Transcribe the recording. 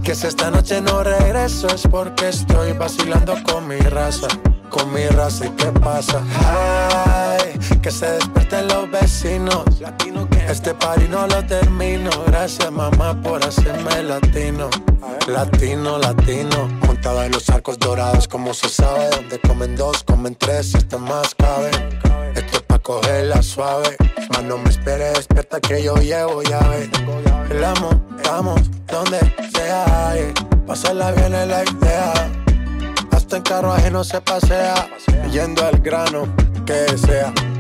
Que si esta noche no regreso es porque estoy vacilando con mi raza. Con mi raza, ¿y qué pasa? Ay, que se despierten los vecinos. Este party no lo termino. Gracias, mamá, por hacerme latino. Latino, latino. Montado en los arcos dorados, como se sabe. Donde comen dos, comen tres, hasta más cabe. Esto es pa' cogerla suave. Mas no me esperes, despierta que yo llevo llave. La montamos donde sea. Pasarla bien es la idea. Hasta en carruaje no se pasea. Yendo al grano que sea.